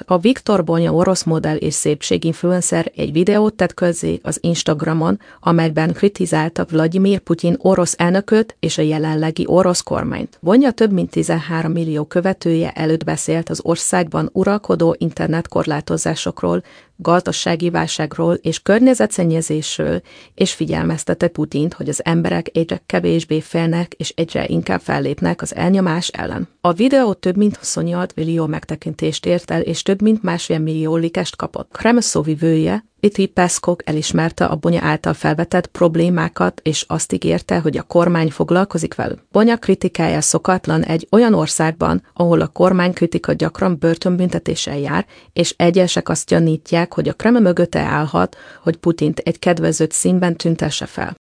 A Viktor Bonya orosz modell és szépséginfluencer egy videót tett közzé az Instagramon, amelyben kritizálta Vladimir Putyin orosz elnököt és a jelenlegi orosz kormányt. Bonya több mint 13 millió követője előtt beszélt az országban uralkodó internetkorlátozásokról, gazdasági válságról és környezetszennyezésről, és figyelmeztette Putyint, hogy az emberek egyre kevésbé félnek és egyre inkább fellépnek az elnyomás ellen. A videó több mint 28 millió megtekintést ért el, és több mint 1,5 millió likest kapott. Kreml szóvivője, Dmitry Peszkov elismerte a Bonya által felvetett problémákat, és azt ígérte, hogy a kormány foglalkozik velük. Bonya kritikája szokatlan egy olyan országban, ahol a kormánykritika gyakran börtönbüntetéssel jár, és egyesek azt gyanítják, hogy a Kreml mögötte állhat, hogy Putyint egy kedvező színben tüntesse fel.